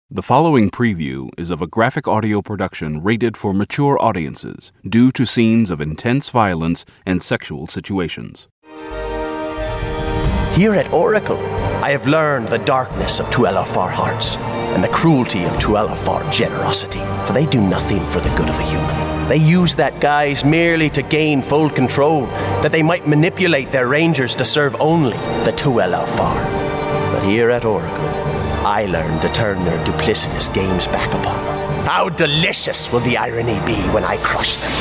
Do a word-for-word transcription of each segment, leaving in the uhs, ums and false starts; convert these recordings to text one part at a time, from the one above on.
The following preview is of a graphic audio production rated for mature audiences due to scenes of intense violence and sexual situations. Here at Oracle, I have learned the darkness of Tuelafar hearts and the cruelty of Tuelafar generosity, for they do nothing for the good of a human. They use that guise merely to gain full control, that they might manipulate their rangers to serve only the Tuelafar. But here at Oracle, I learned to turn their duplicitous games back upon them. How delicious will the irony be when I crush them?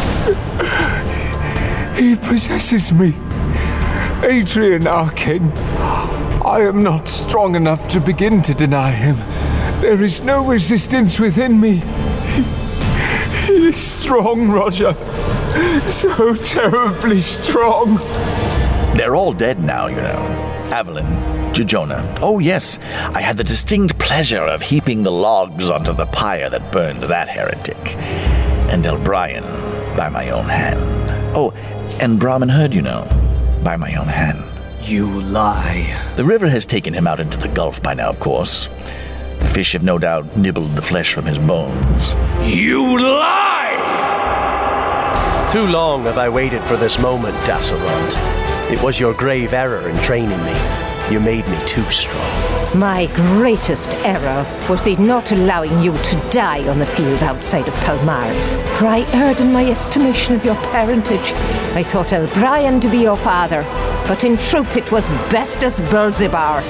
He possesses me. Adrian, our king. I am not strong enough to begin to deny him. There is no resistance within me. He, he is strong, Roger. So terribly strong. They're all dead now, you know. Evelyn, Jejona. Oh, yes, I had the distinct pleasure of heaping the logs onto the pyre that burned that heretic. And Elbrian, by my own hand. Oh, and Brahmin Herd, you know, by my own hand. You lie. The river has taken him out into the Gulf by now, of course. The fish have no doubt nibbled the flesh from his bones. You lie! Too long have I waited for this moment, Dasseront. It was your grave error in training me. You made me too strong. My greatest error was in not allowing you to die on the field outside of Palmares. For I erred in my estimation of your parentage. I thought Elbrian to be your father, but in truth it was Bestus Belzebar.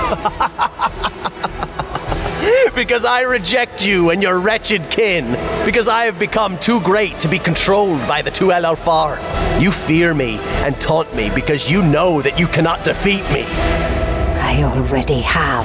Because I reject you and your wretched kin. Because I have become too great to be controlled by the Tuelafar. You fear me and taunt me because you know that you cannot defeat me. I already have.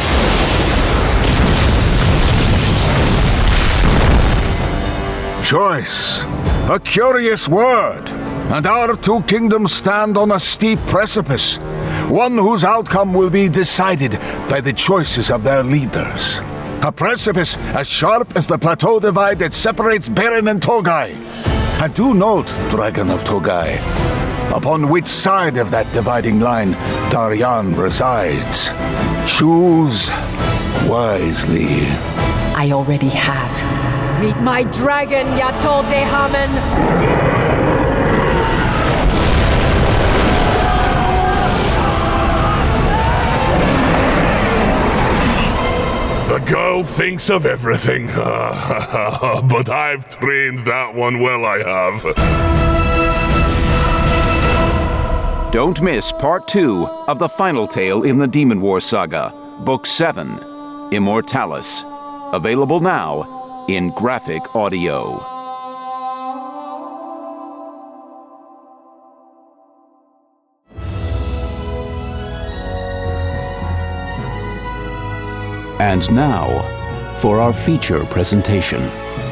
Choice. A curious word. And our two kingdoms stand on a steep precipice. One whose outcome will be decided by the choices of their leaders. A precipice as sharp as the plateau divide that separates Beren and Togai. And do note, Dragon of Togai, upon which side of that dividing line Daryan resides. Choose wisely. I already have. Meet my dragon, Yatol Dehamen! The girl thinks of everything, but I've trained that one well, I have. Don't miss part two of the final tale in the Demon War saga, Book seven, Immortalis. Available now in graphic audio. And now, for our feature presentation.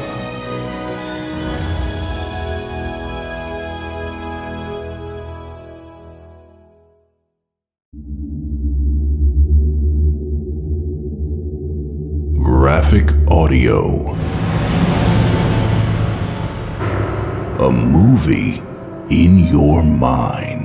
Graphic audio. A movie in your mind.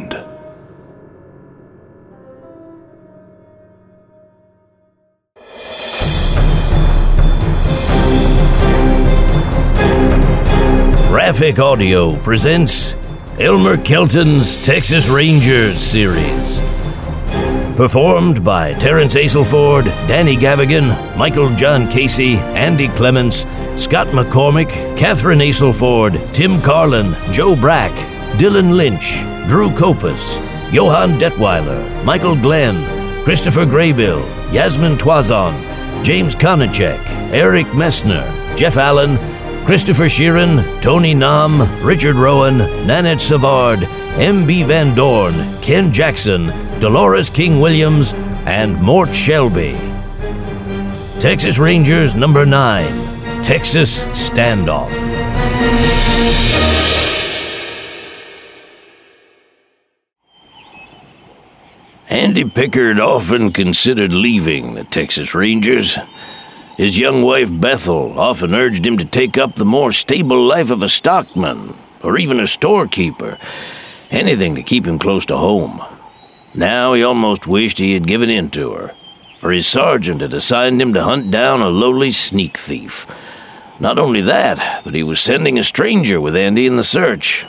Graphic Audio presents Elmer Kelton's Texas Rangers series. Performed by Terrence Aselford, Danny Gavigan, Michael John Casey, Andy Clements, Scott McCormick, Catherine Aselford, Tim Carlin, Joe Brack, Dylan Lynch, Drew Copas, Johann Detweiler, Michael Glenn, Christopher Graybill, Yasmin Twazon, James Konachek, Eric Messner, Jeff Allen, Christopher Sheeran, Tony Nam, Richard Rowan, Nanette Savard, M B Van Dorn, Ken Jackson, Dolores King Williams, and Mort Shelby. Texas Rangers number nine, Texas Standoff. Andy Pickard often considered leaving the Texas Rangers. His young wife Bethel often urged him to take up the more stable life of a stockman, or even a storekeeper, anything to keep him close to home. Now he almost wished he had given in to her. for his sergeant had assigned him to hunt down a lowly sneak thief. Not only that, but he was sending a stranger with Andy in the search.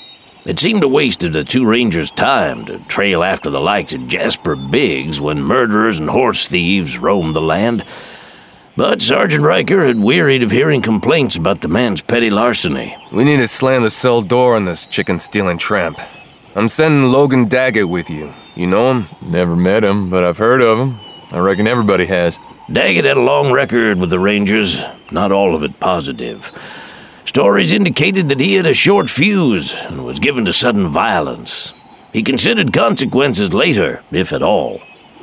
It seemed a waste of the two rangers' time to trail after the likes of Jasper Biggs when murderers and horse thieves roamed the land. But Sergeant Riker had wearied of hearing complaints about the man's petty larceny. We need to slam the cell door on this chicken-stealing tramp. I'm sending Logan Daggett with you. You know him? Never met him, but I've heard of him. I reckon everybody has. Daggett had a long record with the Rangers, not all of it positive. Stories indicated that he had a short fuse and was given to sudden violence. He considered consequences later, if at all.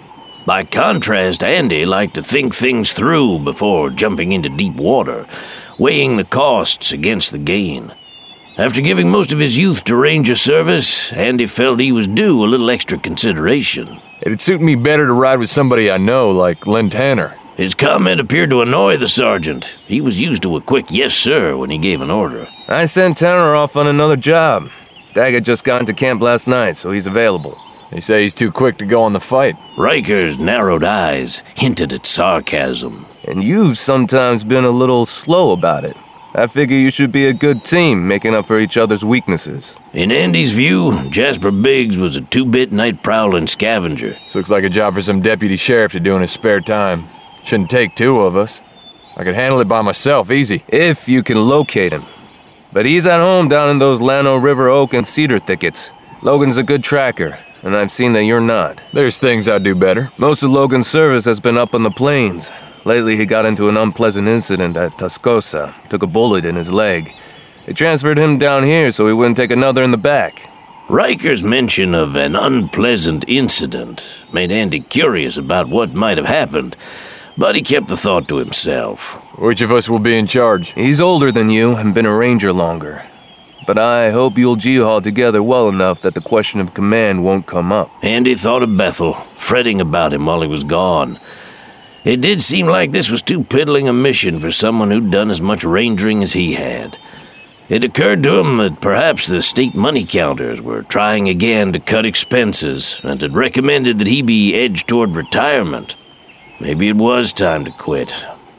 By contrast, Andy liked to think things through before jumping into deep water, weighing the costs against the gain. After giving most of his youth to Ranger service, Andy felt he was due a little extra consideration. It'd suit me better to ride with somebody I know, like Len Tanner. His comment appeared to annoy the sergeant. He was used to a quick yes, sir, when he gave an order. I sent Tanner off on another job. Daggett just got into camp last night, so he's available. They say he's too quick to go on the fight. Riker's narrowed eyes hinted at sarcasm. And you've sometimes been a little slow about it. I figure you should be a good team, making up for each other's weaknesses. In Andy's view, Jasper Biggs was a two-bit night-prowling scavenger. This looks like a job for some deputy sheriff to do in his spare time. Shouldn't take two of us. I could handle it by myself, easy. If you can locate him. But he's at home down in those Llano River oak and cedar thickets. Logan's a good tracker, and I've seen that you're not. There's things I do better. Most of Logan's service has been up on the plains. Lately, he got into an unpleasant incident at Tascosa, took a bullet in his leg. They transferred him down here so he wouldn't take another in the back. Riker's mention of an unpleasant incident made Andy curious about what might have happened, but he kept the thought to himself. Which of us will be in charge? He's older than you and been a ranger longer. But I hope you'll G-haul together well enough that the question of command won't come up. Andy thought of Bethel, fretting about him while he was gone. It did seem like this was too piddling a mission for someone who'd done as much rangering as he had. It occurred to him that perhaps the state money counters were trying again to cut expenses and had recommended that he be edged toward retirement. Maybe it was time to quit.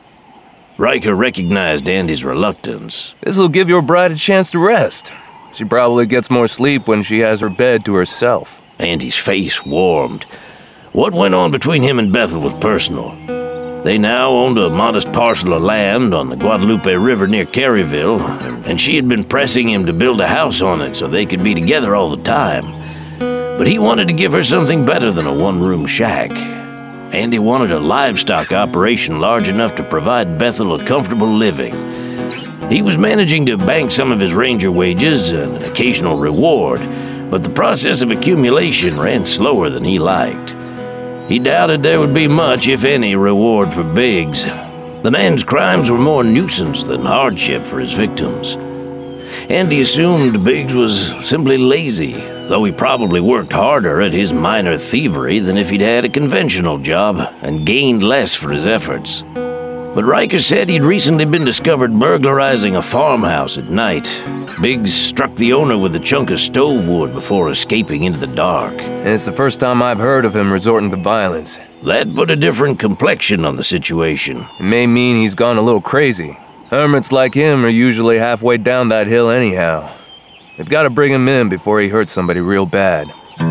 Riker recognized Andy's reluctance. This'll give your bride a chance to rest. She probably gets more sleep when she has her bed to herself. Andy's face warmed. What went on between him and Bethel was personal. They now owned a modest parcel of land on the Guadalupe River near Caryville, and she had been pressing him to build a house on it so they could be together all the time. But he wanted to give her something better than a one-room shack. Andy wanted a livestock operation large enough to provide Bethel a comfortable living. He was managing to bank some of his ranger wages and an occasional reward, but the process of accumulation ran slower than he liked. He doubted there would be much, if any, reward for Biggs. The man's crimes were more nuisance than hardship for his victims. Andy assumed Biggs was simply lazy, though he probably worked harder at his minor thievery than if he'd had a conventional job and gained less for his efforts. But Riker said he'd recently been discovered burglarizing a farmhouse at night. Biggs struck the owner with a chunk of stove wood before escaping into the dark. And it's the first time I've heard of him resorting to violence. That put a different complexion on the situation. It may mean he's gone a little crazy. Hermits like him are usually halfway down that hill anyhow. They've got to bring him in before he hurts somebody real bad.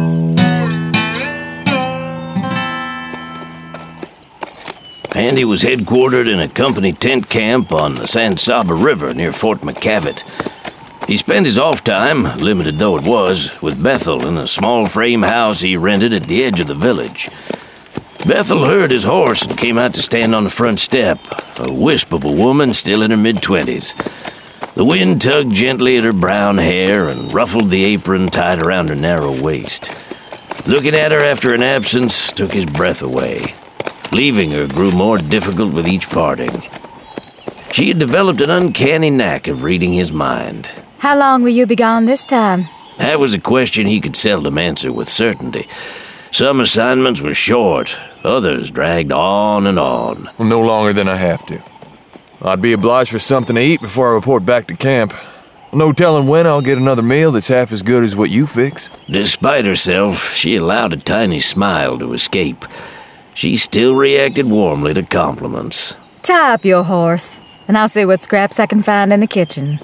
Andy was headquartered in a company tent camp on the San Saba River near Fort McCavitt. He spent his off time, limited though it was, with Bethel in a small frame house he rented at the edge of the village. Bethel heard his horse and came out to stand on the front step, a wisp of a woman still in her mid-twenties. The wind tugged gently at her brown hair and ruffled the apron tied around her narrow waist. Looking at her after an absence took his breath away. Leaving her grew more difficult with each parting. She had developed an uncanny knack of reading his mind. How long will you be gone this time? That was a question he could seldom answer with certainty. Some assignments were short, others dragged on and on. Well, no longer than I have to. I'd be obliged for something to eat before I report back to camp. No telling when I'll get another meal that's half as good as what you fix. Despite herself, she allowed a tiny smile to escape. she still reacted warmly to compliments. Tie up your horse, and I'll see what scraps I can find in the kitchen.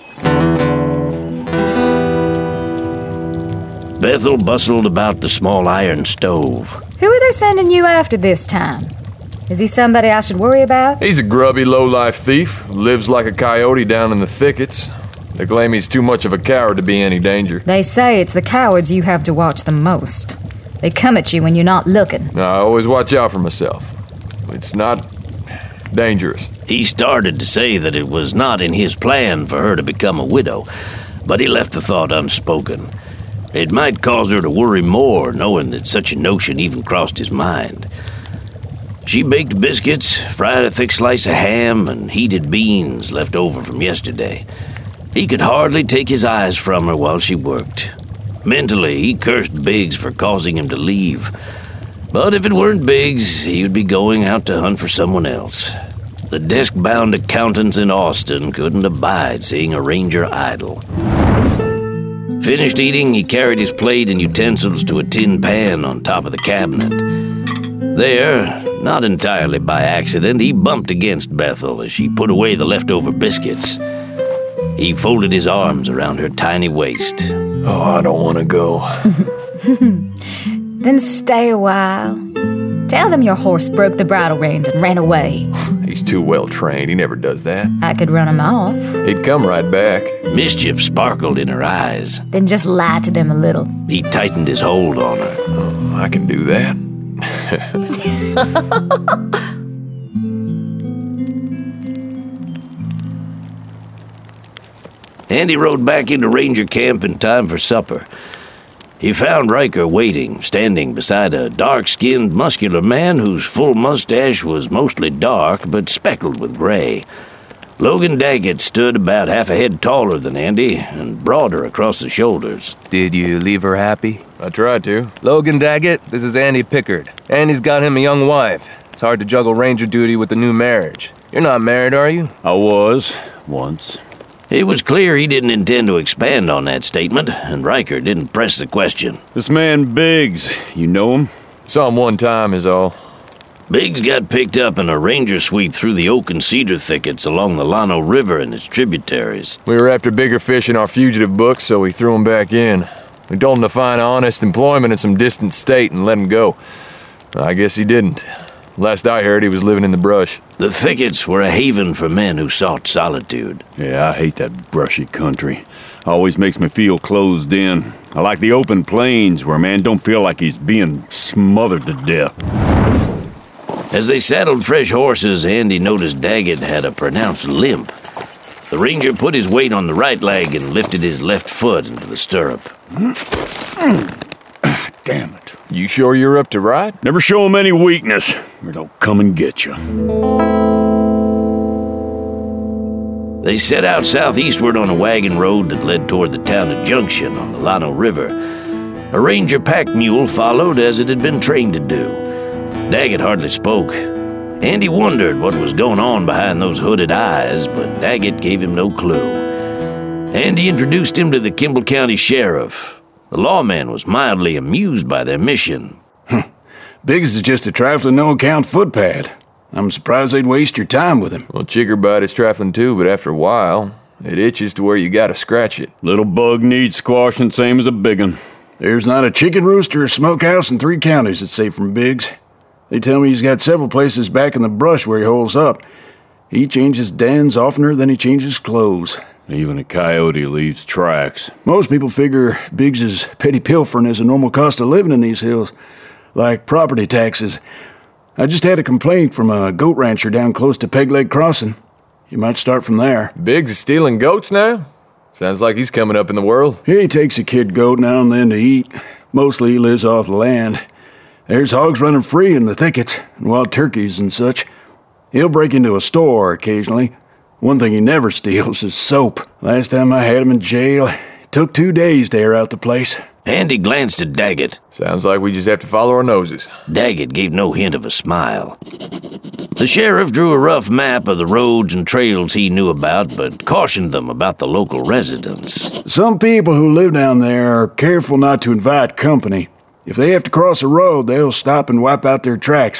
Bethel bustled about the small iron stove. Who are they sending you after this time? Is he somebody I should worry about? He's a grubby, low-life thief who lives like a coyote down in the thickets. They claim he's too much of a coward to be any danger. They say it's the cowards you have to watch the most. They come at you when you're not looking. I always watch out for myself. It's not dangerous. He started to say that it was not in his plan for her to become a widow, but he left the thought unspoken. It might cause her to worry more, knowing that such a notion even crossed his mind. She baked biscuits, fried a thick slice of ham, and heated beans left over from yesterday. He could hardly take his eyes from her while she worked. Mentally, he cursed Biggs for causing him to leave. But if it weren't Biggs, he would be going out to hunt for someone else. The desk-bound accountants in Austin couldn't abide seeing a ranger idle. Finished eating, he carried his plate and utensils to a tin pan on top of the cabinet. There, not entirely by accident, he bumped against Bethel as she put away the leftover biscuits. He folded his arms around her tiny waist. Oh, I don't want to go. Then stay a while. Tell them your horse broke the bridle reins and ran away. He's too well trained. He never does that. I could run him off. He'd come right back. Mischief sparkled in her eyes. Then just lie to them a little. He tightened his hold on her. Oh, I can do that. Andy rode back into ranger camp in time for supper. He found Riker waiting, standing beside a dark-skinned, muscular man whose full mustache was mostly dark but speckled with gray. Logan Daggett stood about half a head taller than Andy and broader across the shoulders. Did you leave her happy? I tried to. Logan Daggett, this is Andy Pickard. Andy's got him a young wife. It's hard to juggle ranger duty with the new marriage. You're not married, are you? I was, once. It was clear he didn't intend to expand on that statement, and Riker didn't press the question. This man Biggs, you know him? Saw him one time is all. Biggs got picked up in a ranger sweep through the oak and cedar thickets along the Llano River and its tributaries. We were after bigger fish in our fugitive books, so we threw him back in. We told him to find honest employment in some distant state and let him go. I guess he didn't. Last I heard, he was living in the brush. The thickets were a haven for men who sought solitude. Yeah, I hate that brushy country. Always makes me feel closed in. I like the open plains where a man don't feel like he's being smothered to death. As they saddled fresh horses, Andy noticed Daggett had a pronounced limp. The ranger put his weight on the right leg and lifted his left foot into the stirrup. Damn it. You sure you're up to ride? Never show him any weakness, or they'll come and get you. They set out southeastward on a wagon road that led toward the town of Junction on the Llano River. A ranger pack mule followed as it had been trained to do. Daggett hardly spoke. Andy wondered what was going on behind those hooded eyes, but Daggett gave him no clue. Andy introduced him to the Kimball County Sheriff. The lawman was mildly amused by their mission. Biggs is just a trifling no-account footpad. I'm surprised they'd waste your time with him. Well, Chickerbite is trifling too, but after a while, it itches to where you gotta scratch it. Little bug needs squashing same as a big one. There's not a chicken rooster or smokehouse in three counties that's safe from Biggs. They tell me he's got several places back in the brush where he holes up. He changes dens oftener than he changes clothes. Even a coyote leaves tracks. Most people figure Biggs's petty pilfering is a normal cost of living in these hills, like property taxes. I just had a complaint from a goat rancher down close to Peg Leg Crossing. You might start from there. Biggs is stealing goats now? Sounds like he's coming up in the world. He takes a kid goat now and then to eat. Mostly he lives off the land. There's hogs running free in the thickets, and wild turkeys and such. He'll break into a store occasionally. One thing he never steals is soap. Last time I had him in jail, it took two days to air out the place. Andy glanced at Daggett. Sounds like we just have to follow our noses. Daggett gave no hint of a smile. The sheriff drew a rough map of the roads and trails he knew about, but cautioned them about the local residents. Some people who live down there are careful not to invite company. If they have to cross a road, they'll stop and wipe out their tracks.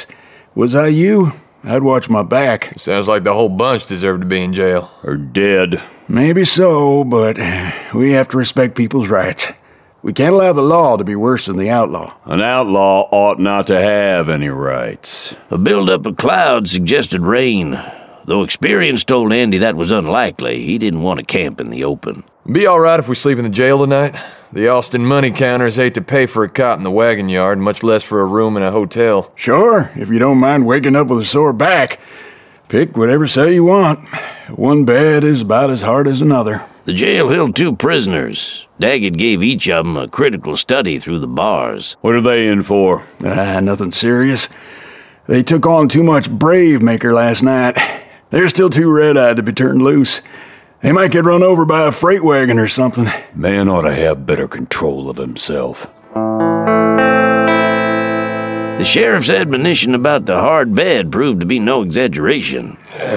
Was I you? I'd watch my back. Sounds like the whole bunch deserve to be in jail. Or dead. Maybe so, but we have to respect people's rights. We can't allow the law to be worse than the outlaw. An outlaw ought not to have any rights. A buildup of clouds suggested rain. Though experience told Andy that was unlikely, he didn't want to camp in the open. Be all right if we sleep in the jail tonight? The Austin money counters hate to pay for a cot in the wagon yard, much less for a room in a hotel. Sure, if you don't mind waking up with a sore back. Pick whatever cell you want. One bed is about as hard as another. The jail held two prisoners. Daggett gave each of them a critical study through the bars. What are they in for? Ah, nothing serious. They took on too much Brave Maker last night. They're still too red-eyed to be turned loose. They might get run over by a freight wagon or something. Man ought to have better control of himself. The sheriff's admonition about the hard bed proved to be no exaggeration.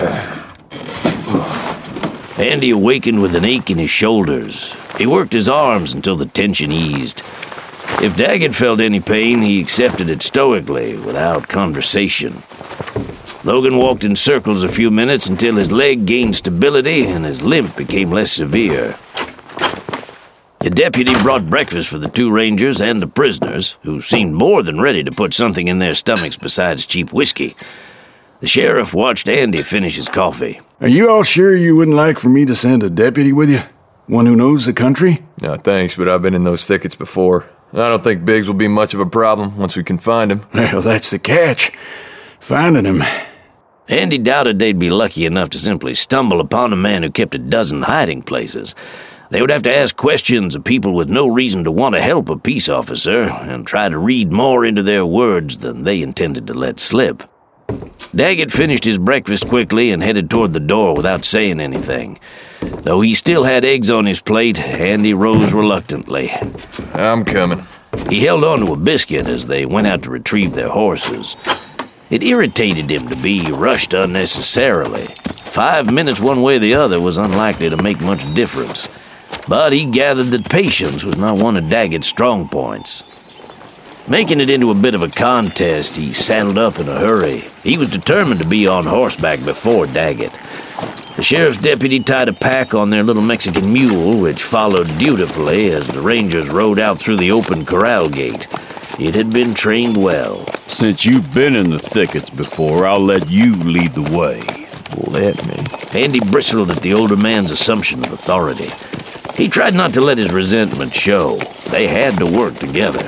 Andy awakened with an ache in his shoulders. He worked his arms until the tension eased. If Daggett felt any pain, he accepted it stoically, without conversation. Logan walked in circles a few minutes until his leg gained stability and his limp became less severe. The deputy brought breakfast for the two rangers and the prisoners, who seemed more than ready to put something in their stomachs besides cheap whiskey. The sheriff watched Andy finish his coffee. Are you all sure you wouldn't like for me to send a deputy with you? One who knows the country? No, thanks, but I've been in those thickets before. I don't think Biggs will be much of a problem once we can find him. Well, that's the catch. Finding him. Andy doubted they'd be lucky enough to simply stumble upon a man who kept a dozen hiding places. They would have to ask questions of people with no reason to want to help a peace officer and try to read more into their words than they intended to let slip. Daggett finished his breakfast quickly and headed toward the door without saying anything. Though he still had eggs on his plate, Andy rose reluctantly. I'm coming. He held on to a biscuit as they went out to retrieve their horses. It irritated him to be rushed unnecessarily. Five minutes one way or the other was unlikely to make much difference. But he gathered that patience was not one of Daggett's strong points. Making it into a bit of a contest, he saddled up in a hurry. He was determined to be on horseback before Daggett. The sheriff's deputy tied a pack on their little Mexican mule, which followed dutifully as the rangers rode out through the open corral gate. It had been trained well. Since you've been in the thickets before, I'll let you lead the way. Let me. Andy bristled at the older man's assumption of authority. He tried not to let his resentment show. They had to work together.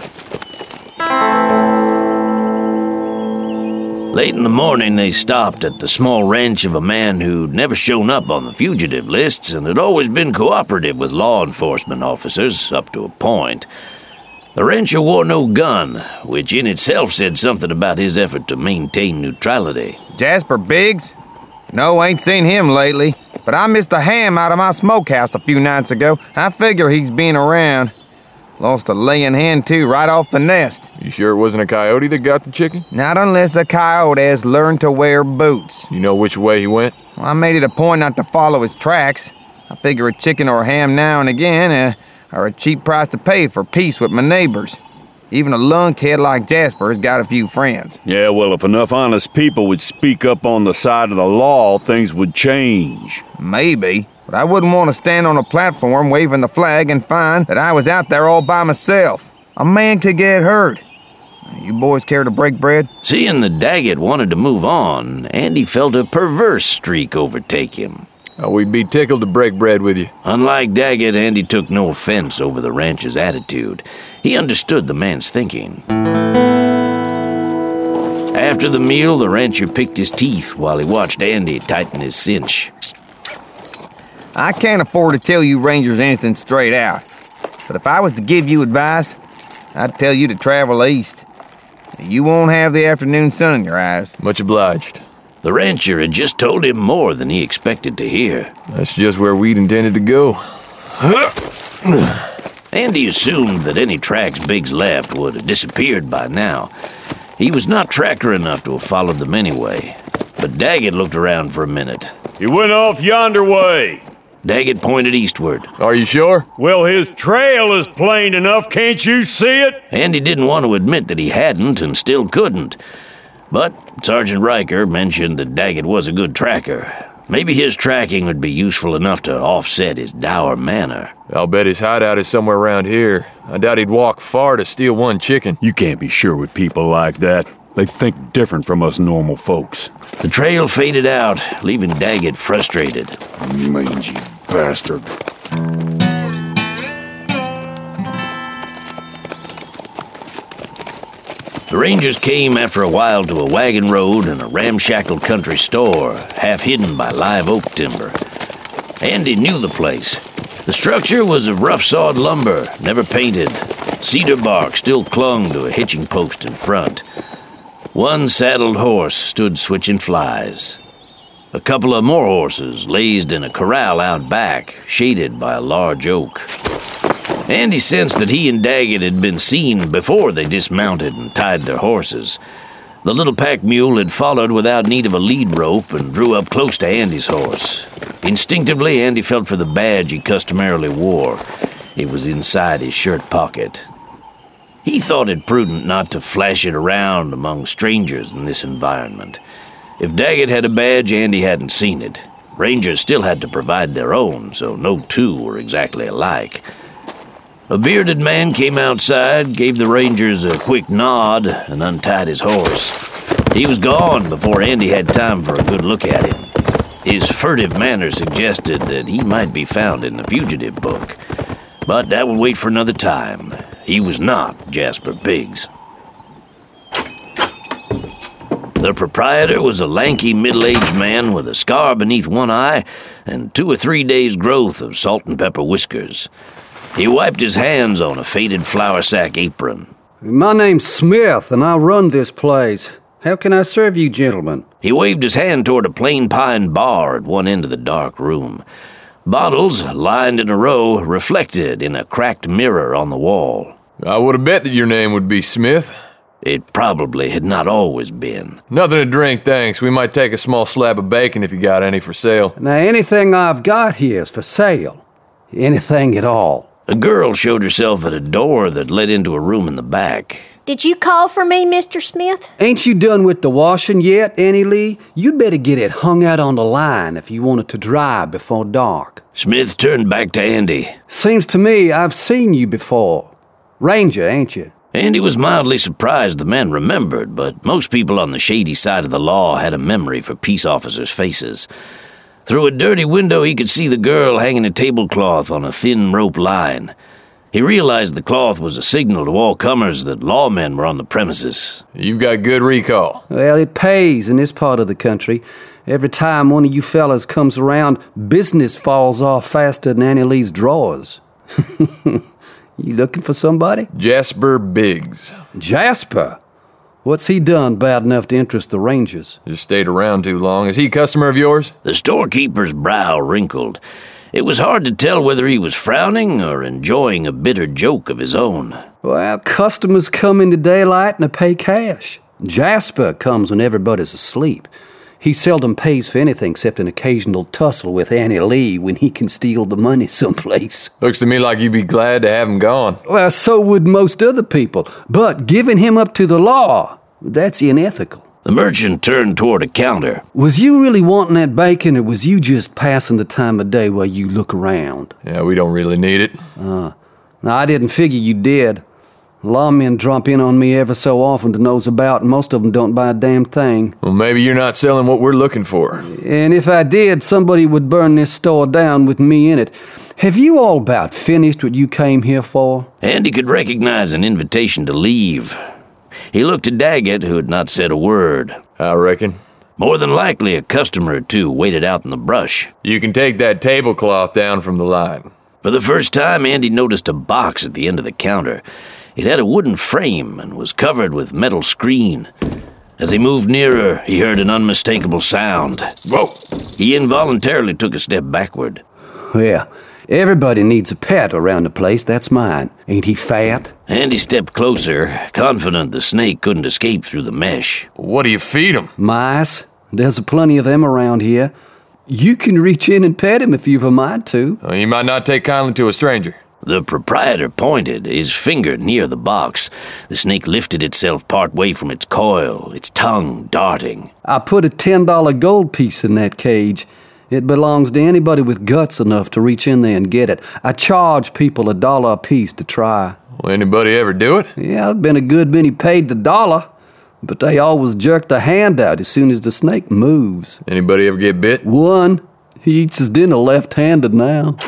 Late in the morning, they stopped at the small ranch of a man who'd never shown up on the fugitive lists and had always been cooperative with law enforcement officers, up to a point. The rancher wore no gun, which in itself said something about his effort to maintain neutrality. Jasper Biggs? No, ain't seen him lately, but I missed a ham out of my smokehouse a few nights ago. I figure he's been around. Lost a laying hen, too, right off the nest. You sure it wasn't a coyote that got the chicken? Not unless a coyote has learned to wear boots. You know which way he went? Well, I made it a point not to follow his tracks. I figure a chicken or a ham now and again uh, are a cheap price to pay for peace with my neighbors. Even a lunkhead like Jasper has got a few friends. Yeah, well, if enough honest people would speak up on the side of the law, things would change. Maybe, but I wouldn't want to stand on a platform waving the flag and find that I was out there all by myself. A man could get hurt. You boys care to break bread? Seeing that Daggett wanted to move on, Andy felt a perverse streak overtake him. Oh, we'd be tickled to break bread with you. Unlike Daggett, Andy took no offense over the rancher's attitude. He understood the man's thinking. After the meal, the rancher picked his teeth while he watched Andy tighten his cinch. I can't afford to tell you rangers anything straight out, but if I was to give you advice, I'd tell you to travel east. You won't have the afternoon sun in your eyes. Much obliged. The rancher had just told him more than he expected to hear. That's just where we'd intended to go. Andy assumed that any tracks Biggs left would have disappeared by now. He was not tracker enough to have followed them anyway. But Daggett looked around for a minute. He went off yonder way. Daggett pointed eastward. Are you sure? Well, his trail is plain enough, can't you see it? Andy didn't want to admit that he hadn't and still couldn't. But Sergeant Riker mentioned that Daggett was a good tracker. Maybe his tracking would be useful enough to offset his dour manner. I'll bet his hideout is somewhere around here. I doubt he'd walk far to steal one chicken. You can't be sure with people like that. They think different from us normal folks. The trail faded out, leaving Daggett frustrated. Mangy bastard. The Rangers came after a while to a wagon road and a ramshackle country store, half hidden by live oak timber. Andy knew the place. The structure was of rough-sawed lumber, never painted. Cedar bark still clung to a hitching post in front. One saddled horse stood switching flies. A couple of more horses lazed in a corral out back, shaded by a large oak. Andy sensed that he and Daggett had been seen before they dismounted and tied their horses. The little pack mule had followed without need of a lead rope and drew up close to Andy's horse. Instinctively, Andy felt for the badge he customarily wore. It was inside his shirt pocket. He thought it prudent not to flash it around among strangers in this environment. If Daggett had a badge, Andy hadn't seen it. Rangers still had to provide their own, so no two were exactly alike. A bearded man came outside, gave the Rangers a quick nod, and untied his horse. He was gone before Andy had time for a good look at him. His furtive manner suggested that he might be found in the fugitive book. But that would wait for another time. He was not Jasper Biggs. The proprietor was a lanky, middle-aged man with a scar beneath one eye and two or three days' growth of salt and pepper whiskers. He wiped his hands on a faded flour sack apron. My name's Smith, and I run this place. How can I serve you, gentlemen? He waved his hand toward a plain pine bar at one end of the dark room. Bottles, lined in a row, reflected in a cracked mirror on the wall. I would have bet that your name would be Smith. It probably had not always been. Nothing to drink, thanks. We might take a small slab of bacon if you got any for sale. Now, anything I've got here is for sale. Anything at all. A girl showed herself at a door that led into a room in the back. Did you call for me, Mister Smith? Ain't you done with the washing yet, Annie Lee? You'd better get it hung out on the line if you want it to dry before dark. Smith turned back to Andy. Seems to me I've seen you before. Ranger, ain't you? Andy was mildly surprised the man remembered, but most people on the shady side of the law had a memory for peace officers' faces. Through a dirty window, he could see the girl hanging a tablecloth on a thin rope line. He realized the cloth was a signal to all comers that lawmen were on the premises. You've got good recall. Well, it pays in this part of the country. Every time one of you fellas comes around, business falls off faster than Annie Lee's drawers. You looking for somebody? Jasper Biggs. Jasper? What's he done bad enough to interest the Rangers? Just stayed around too long. Is he a customer of yours? The storekeeper's brow wrinkled. It was hard to tell whether he was frowning or enjoying a bitter joke of his own. Well, customers come into daylight and they pay cash. Jasper comes when everybody's asleep. He seldom pays for anything except an occasional tussle with Annie Lee when he can steal the money someplace. Looks to me like you'd be glad to have him gone. Well, so would most other people. But giving him up to the law, that's unethical. The merchant turned toward a counter. Was you really wanting that bacon, or was you just passing the time of day while you look around? Yeah, we don't really need it. Uh, now, I didn't figure you did. Lawmen drop in on me ever so often to nose about, and most of them don't buy a damn thing. Well, maybe you're not selling what we're looking for. And if I did, somebody would burn this store down with me in it. Have you all about finished what you came here for? Andy could recognize an invitation to leave. He looked at Daggett, who had not said a word. I reckon. More than likely, a customer or two waited out in the brush. You can take that tablecloth down from the line. For the first time, Andy noticed a box at the end of the counter. It had a wooden frame and was covered with metal screen. As he moved nearer, he heard an unmistakable sound. Whoa! He involuntarily took a step backward. Yeah, everybody needs a pet around the place. That's mine. Ain't he fat? Andy stepped closer, confident the snake couldn't escape through the mesh. What do you feed him? Mice. There's a plenty of them around here. You can reach in and pet him if you've a mind to. Well, you might not take kindly to a stranger. The proprietor pointed, his finger near the box. The snake lifted itself part way from its coil, its tongue darting. I put a ten dollar gold piece in that cage. It belongs to anybody with guts enough to reach in there and get it. I charge people a dollar a piece to try. Will anybody ever do it? Yeah, I've been a good many paid the dollar, but they always jerk the hand out as soon as the snake moves. Anybody ever get bit? One. He eats his dinner left-handed now.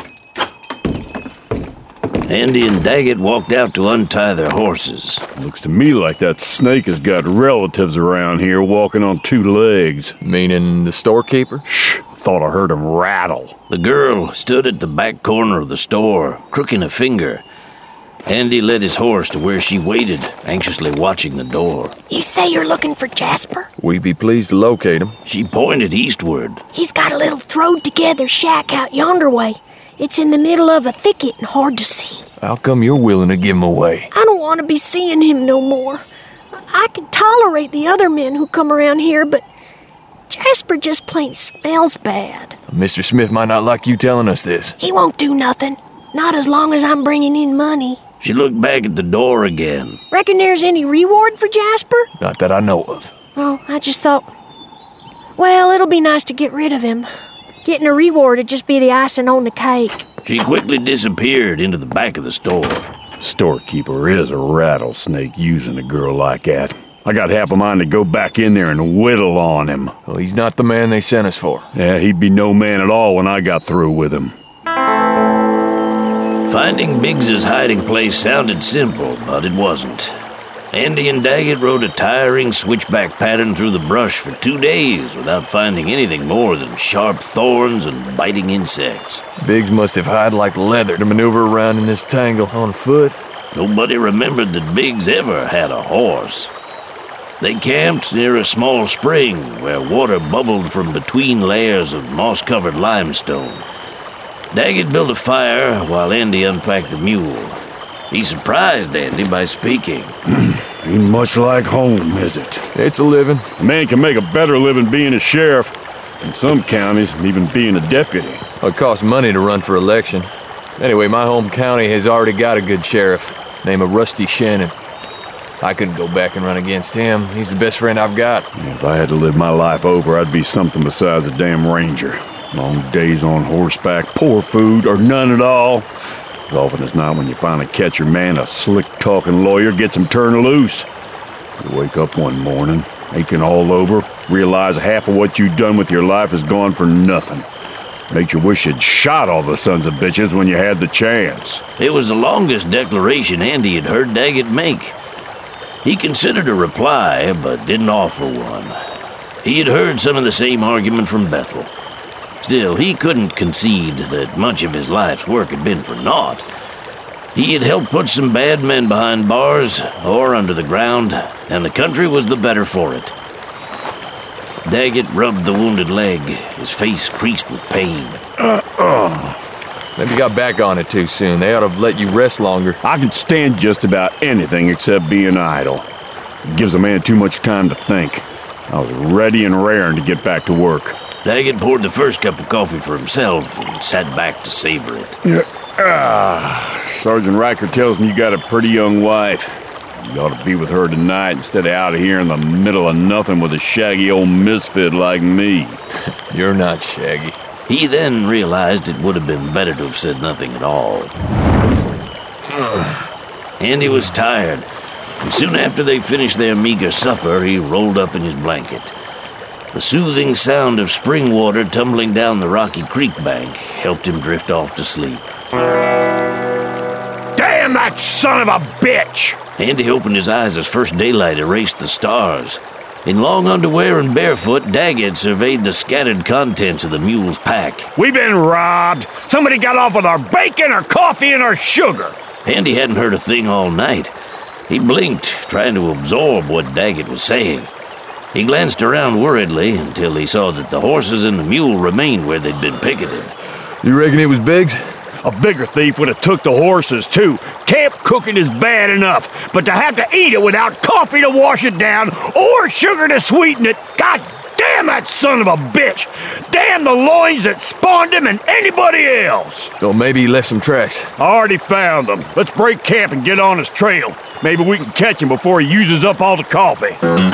Andy and Daggett walked out to untie their horses. Looks to me like that snake has got relatives around here walking on two legs. Meaning the storekeeper? Shh, thought I heard him rattle. The girl stood at the back corner of the store, crooking a finger. Andy led his horse to where she waited, anxiously watching the door. You say you're looking for Jasper? We'd be pleased to locate him. She pointed eastward. He's got a little throwed-together shack out yonder way. It's in the middle of a thicket and hard to see. How come you're willing to give him away? I don't want to be seeing him no more. I can tolerate the other men who come around here, but Jasper just plain smells bad. Mister Smith might not like you telling us this. He won't do nothing. Not as long as I'm bringing in money. She looked back at the door again. Reckon there's any reward for Jasper? Not that I know of. Oh, I just thought... Well, it'll be nice to get rid of him. Getting a reward would just be the icing on the cake. She quickly disappeared into the back of the store. Storekeeper is a rattlesnake using a girl like that. I got half a mind to go back in there and whittle on him. Well, he's not the man they sent us for. Yeah, he'd be no man at all when I got through with him. Finding Biggs's hiding place sounded simple, but it wasn't. Andy and Daggett rode a tiring switchback pattern through the brush for two days without finding anything more than sharp thorns and biting insects. Biggs must have hide like leather to maneuver around in this tangle on foot. Nobody remembered that Biggs ever had a horse. They camped near a small spring where water bubbled from between layers of moss-covered limestone. Daggett built a fire while Andy unpacked the mule. He surprised Andy by speaking. Ain't much like home, is it? It's a living. A man can make a better living being a sheriff. In some counties, even being a deputy. It costs money to run for election. Anyway, my home county has already got a good sheriff, named Rusty Shannon. I couldn't go back and run against him. He's the best friend I've got. If I had to live my life over, I'd be something besides a damn ranger. Long days on horseback, poor food, or none at all. As often as not, when you finally catch your man, a slick-talking lawyer gets him turned loose. You wake up one morning, aching all over, realize half of what you've done with your life is gone for nothing. Makes you wish you'd shot all the sons of bitches when you had the chance. It was the longest declaration Andy had heard Daggett make. He considered a reply, but didn't offer one. He had heard some of the same argument from Bethel. Still, he couldn't concede that much of his life's work had been for naught. He had helped put some bad men behind bars or under the ground, and the country was the better for it. Daggett rubbed the wounded leg, his face creased with pain. Uh, uh. Maybe you got back on it too soon. They ought to have let you rest longer. I can stand just about anything except being idle. It gives a man too much time to think. I was ready and raring to get back to work. Daggett poured the first cup of coffee for himself and sat back to savor it. Yeah. Ah, Sergeant Riker tells me you got a pretty young wife. You ought to be with her tonight instead of out here in the middle of nothing with a shaggy old misfit like me. You're not shaggy. He then realized it would have been better to have said nothing at all. Andy was tired, and soon after they finished their meager supper, he rolled up in his blanket. The soothing sound of spring water tumbling down the rocky creek bank helped him drift off to sleep. Damn that son of a bitch! Andy opened his eyes as first daylight erased the stars. In long underwear and barefoot, Daggett surveyed the scattered contents of the mule's pack. We've been robbed! Somebody got off with our bacon, our coffee, and our sugar! Andy hadn't heard a thing all night. He blinked, trying to absorb what Daggett was saying. He glanced around worriedly until he saw that the horses and the mule remained where they'd been picketed. You reckon it was Biggs? A bigger thief would have took the horses, too. Camp cooking is bad enough, but to have to eat it without coffee to wash it down or sugar to sweeten it, God damn that son of a bitch! Damn the loins that spawned him and anybody else! Oh, maybe he left some tracks. I already found them. Let's break camp and get on his trail. Maybe we can catch him before he uses up all the coffee.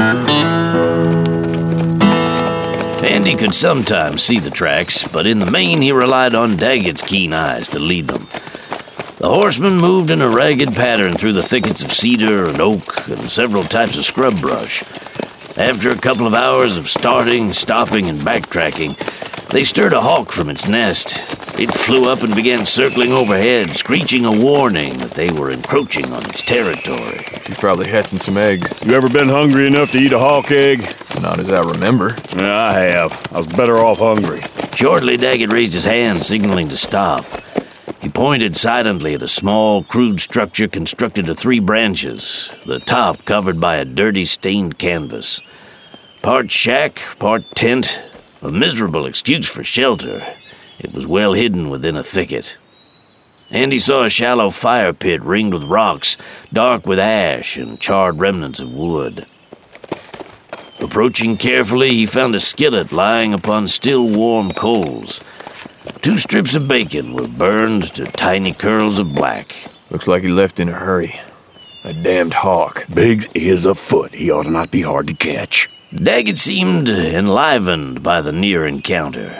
Andy could sometimes see the tracks, but in the main he relied on Daggett's keen eyes to lead them. The horsemen moved in a ragged pattern through the thickets of cedar and oak and several types of scrub brush. After a couple of hours of starting, stopping, and backtracking, they stirred a hawk from its nest. It flew up and began circling overhead, screeching a warning that they were encroaching on its territory. She's probably hatching some eggs. You ever been hungry enough to eat a hawk egg? Not as I remember. Yeah, I have. I was better off hungry. Shortly, Daggett raised his hand, signaling to stop. He pointed silently at a small, crude structure constructed of three branches, the top covered by a dirty, stained canvas. Part shack, part tent, a miserable excuse for shelter. It was well hidden within a thicket. Andy saw a shallow fire pit ringed with rocks, dark with ash and charred remnants of wood. Approaching carefully, he found a skillet lying upon still warm coals. Two strips of bacon were burned to tiny curls of black. Looks like he left in a hurry. A damned hawk. Biggs is afoot. He ought to not be hard to catch. Daggett seemed enlivened by the near encounter.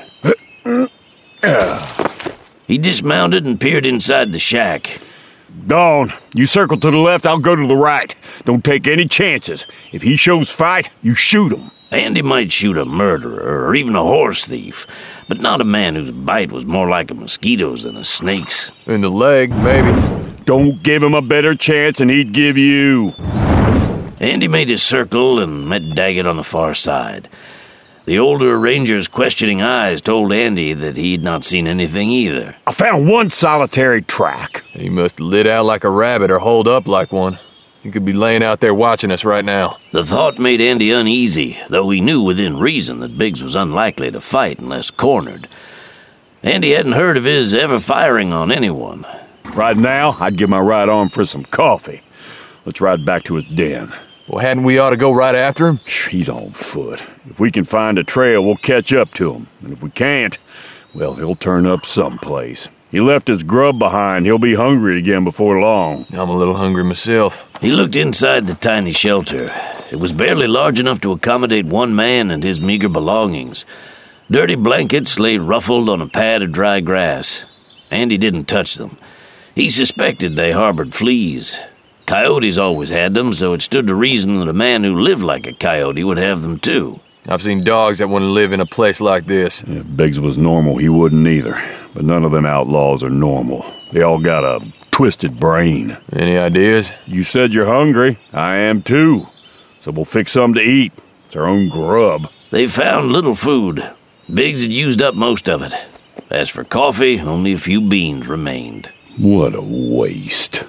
He dismounted and peered inside the shack. Gone. You circle to the left, I'll go to the right. Don't take any chances. If he shows fight, you shoot him. Andy might shoot a murderer or even a horse thief, but not a man whose bite was more like a mosquito's than a snake's. In the leg, maybe. Don't give him a better chance than he'd give you. Andy made his circle and met Daggett on the far side. The older ranger's questioning eyes told Andy that he'd not seen anything either. I found one solitary track. He must have lit out like a rabbit or holed up like one. He could be laying out there watching us right now. The thought made Andy uneasy, though he knew within reason that Biggs was unlikely to fight unless cornered. Andy hadn't heard of his ever firing on anyone. Right now, I'd give my right arm for some coffee. Let's ride back to his den. Well, hadn't we ought to go right after him? He's on foot. If we can find a trail, we'll catch up to him. And if we can't, well, he'll turn up someplace. He left his grub behind. He'll be hungry again before long. I'm a little hungry myself. He looked inside the tiny shelter. It was barely large enough to accommodate one man and his meager belongings. Dirty blankets lay ruffled on a pad of dry grass. Andy didn't touch them. He suspected they harbored fleas. Coyotes always had them, so it stood to reason that a man who lived like a coyote would have them too. I've seen dogs that wouldn't live in a place like this. Yeah, if Biggs was normal, he wouldn't either. But none of them outlaws are normal. They all got a twisted brain. Any ideas? You said you're hungry. I am too. So we'll fix something to eat. It's our own grub. They found little food. Biggs had used up most of it. As for coffee, only a few beans remained. What a waste.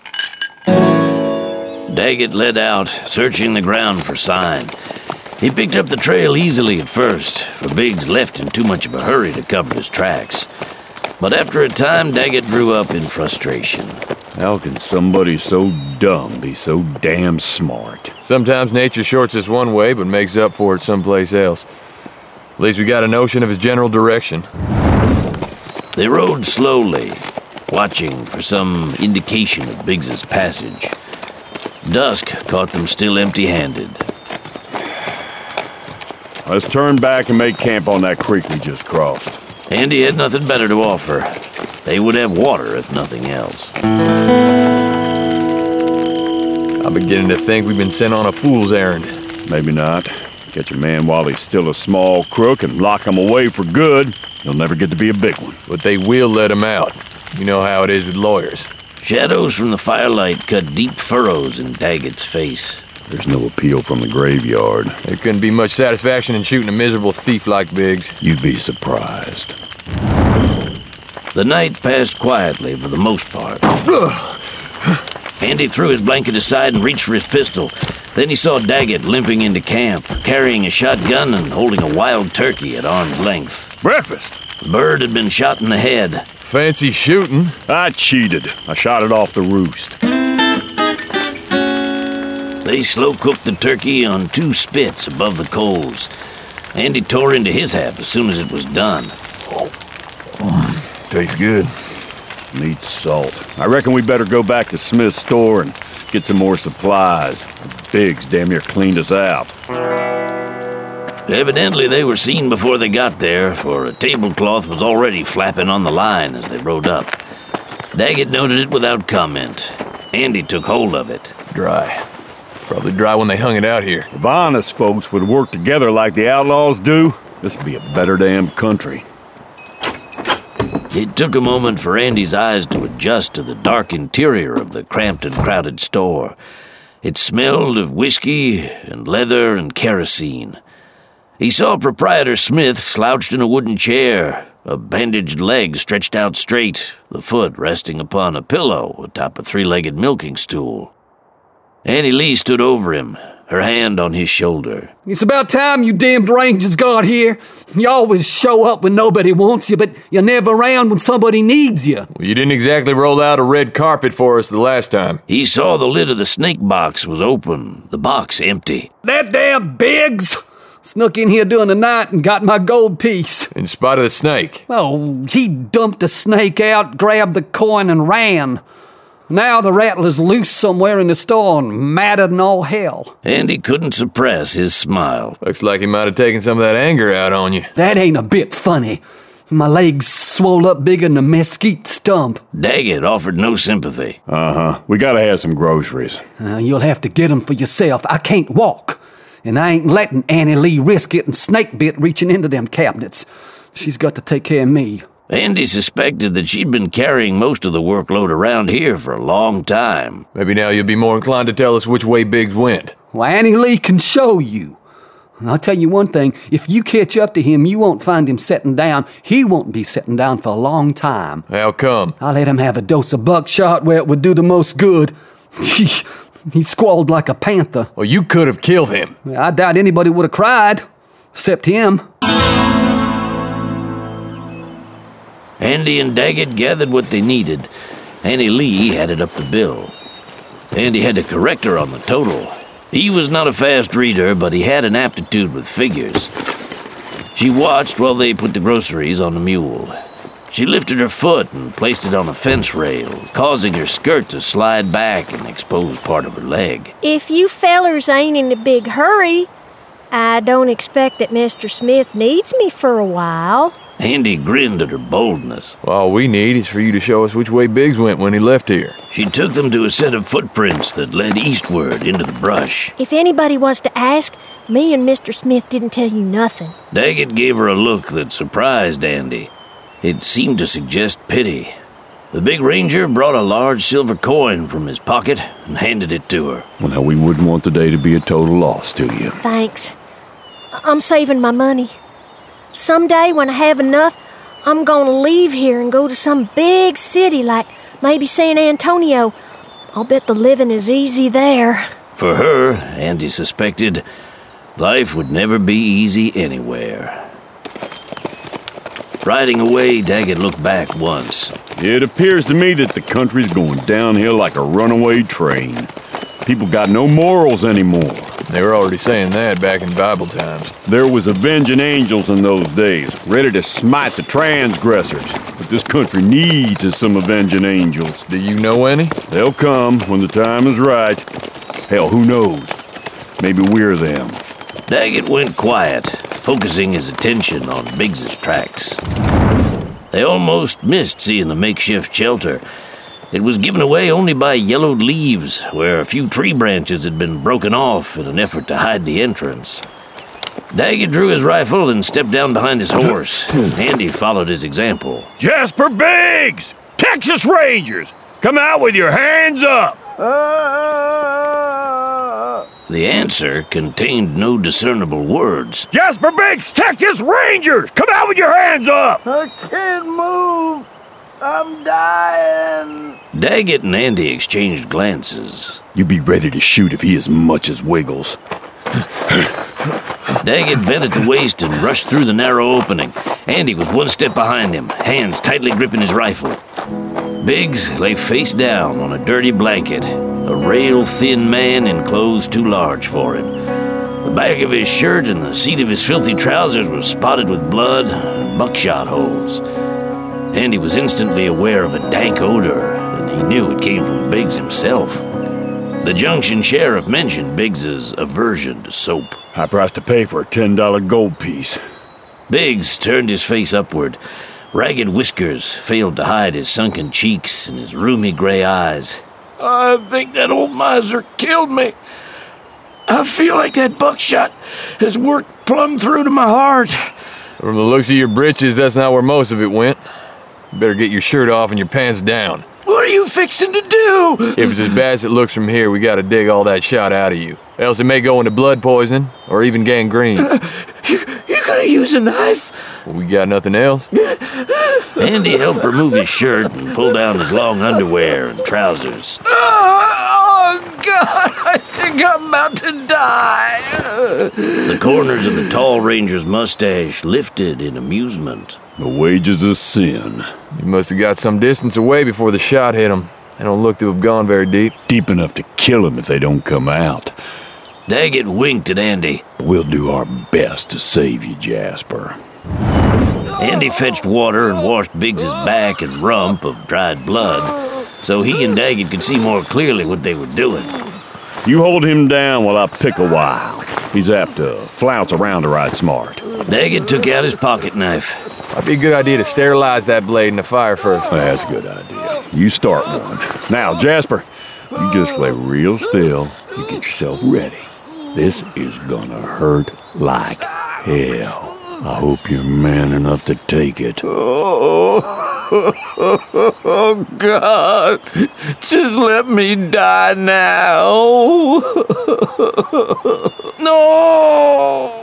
Daggett led out, searching the ground for sign. He picked up the trail easily at first, for Biggs left in too much of a hurry to cover his tracks. But after a time, Daggett grew up in frustration. How can somebody so dumb be so damn smart? Sometimes nature shorts us one way, but makes up for it someplace else. At least we got a notion of his general direction. They rode slowly, watching for some indication of Biggs's passage. Dusk caught them still empty-handed. Let's turn back and make camp on that creek we just crossed. Andy had nothing better to offer. They would have water, if nothing else. I'm beginning to think we've been sent on a fool's errand. Maybe not. Catch a man while he's still a small crook and lock him away for good. He'll never get to be a big one. But they will let him out. You know how it is with lawyers. Shadows from the firelight cut deep furrows in Daggett's face. There's no appeal from the graveyard. There couldn't be much satisfaction in shooting a miserable thief like Biggs. You'd be surprised. The night passed quietly for the most part. Andy threw his blanket aside and reached for his pistol. Then he saw Daggett limping into camp, carrying a shotgun and holding a wild turkey at arm's length. Breakfast! The bird had been shot in the head. Fancy shooting. I cheated. I shot it off the roost. They slow-cooked the turkey on two spits above the coals. Andy tore into his half as soon as it was done. Mm, tastes good. Needs salt. I reckon we better go back to Smith's store and get some more supplies. Biggs damn near cleaned us out. Evidently they were seen before they got there, for a tablecloth was already flapping on the line as they rode up. Daggett noted it without comment. Andy took hold of it. Dry. Probably dry when they hung it out here. If honest folks would work together like the outlaws do, this would be a better damn country. It took a moment for Andy's eyes to adjust to the dark interior of the cramped and crowded store. It smelled of whiskey and leather and kerosene. He saw Proprietor Smith slouched in a wooden chair, a bandaged leg stretched out straight, the foot resting upon a pillow atop a three-legged milking stool. Annie Lee stood over him, her hand on his shoulder. It's about time you damned Rangers got here. You always show up when nobody wants you, but you're never around when somebody needs you. Well, you didn't exactly roll out a red carpet for us the last time. He saw the lid of the snake box was open, the box empty. That damn Biggs snuck in here during the night and got my gold piece. In spite of the snake? Oh, he dumped the snake out, grabbed the coin, and ran. Now the rattler's loose somewhere in the store and madder than all hell. And he couldn't suppress his smile. Looks like he might have taken some of that anger out on you. That ain't a bit funny. My legs swole up bigger than a mesquite stump. Daggett offered no sympathy. Uh-huh. We gotta have some groceries. Uh, you'll have to get 'em for yourself. I can't walk. And I ain't letting Annie Lee risk getting snake bit reaching into them cabinets. She's got to take care of me. Andy suspected that she'd been carrying most of the workload around here for a long time. Maybe now you'll be more inclined to tell us which way Biggs went. Well, Annie Lee can show you. I'll tell you one thing, if you catch up to him, you won't find him setting down. He won't be setting down for a long time. How come? I let him have a dose of buckshot where it would do the most good. He squalled like a panther. Well, you could have killed him. I doubt anybody would have cried, except him. Andy and Daggett gathered what they needed. Annie Lee added up the bill. Andy had to correct her on the total. He was not a fast reader, but he had an aptitude with figures. She watched while they put the groceries on the mule. She lifted her foot and placed it on a fence rail, causing her skirt to slide back and expose part of her leg. If you fellers ain't in a big hurry, I don't expect that Mister Smith needs me for a while. Andy grinned at her boldness. All we need is for you to show us which way Biggs went when he left here. She took them to a set of footprints that led eastward into the brush. If anybody was to ask, me and Mister Smith didn't tell you nothing. Daggett gave her a look that surprised Andy. It seemed to suggest pity. The big ranger brought a large silver coin from his pocket and handed it to her. Well, now, we wouldn't want the day to be a total loss to you. Thanks. I'm saving my money. Someday when I have enough, I'm gonna leave here and go to some big city like maybe San Antonio. I'll bet the living is easy there. For her, Andy suspected, life would never be easy anywhere. Riding away, Daggett looked back once. It appears to me that the country's going downhill like a runaway train. People got no morals anymore. They were already saying that back in Bible times. There was avenging angels in those days, ready to smite the transgressors. What this country needs is some avenging angels. Do you know any? They'll come when the time is right. Hell, who knows? Maybe we're them. Daggett went quiet, focusing his attention on Biggs's tracks. They almost missed seeing the makeshift shelter. It was given away only by yellowed leaves, where a few tree branches had been broken off in an effort to hide the entrance. Daggett drew his rifle and stepped down behind his horse. Andy followed his example. Jasper Biggs! Texas Rangers! Come out with your hands up! The answer contained no discernible words. Jasper Biggs, Texas Rangers! Come out with your hands up! I can't move! I'm dying! Daggett and Andy exchanged glances. You be ready to shoot if he as much as wiggles. Daggett bent at the waist and rushed through the narrow opening. Andy was one step behind him, hands tightly gripping his rifle. Biggs lay face down on a dirty blanket, a rail-thin man in clothes too large for him. The back of his shirt and the seat of his filthy trousers was spotted with blood and buckshot holes. Andy was instantly aware of a dank odor, and he knew it came from Biggs himself. The Junction sheriff mentioned Biggs's aversion to soap. High price to pay for a ten dollar gold piece. Biggs turned his face upward. Ragged whiskers failed to hide his sunken cheeks and his rheumy gray eyes. I think that old miser killed me. I feel like that buckshot has worked plumb through to my heart. From the looks of your britches, that's not where most of it went. You better get your shirt off and your pants down. What are you fixing to do? If it's as bad as it looks from here, we gotta dig all that shot out of you. Else it may go into blood poisoning, or even gangrene. Uh, you, you gotta use a knife? Well, we got nothing else? Andy helped remove his shirt and pull down his long underwear and trousers. Oh, God, I think I'm about to die. The corners of the tall ranger's mustache lifted in amusement. The wages of sin. You must have got some distance away before the shot hit him. They don't look to have gone very deep. Deep enough to kill him if they don't come out. Daggett winked at Andy. We'll do our best to save you, Jasper. Andy fetched water and washed Biggs's back and rump of dried blood, so he and Daggett could see more clearly what they were doing. You hold him down while I pick a while. He's apt to flounce around to ride smart. Daggett took out his pocket knife. Might be a good idea to sterilize that blade in the fire first. That's a good idea. You start one. Now, Jasper, you just lay real still. You get yourself ready. This is gonna hurt like hell. I hope you're man enough to take it. Oh, oh, God. Just let me die now. No!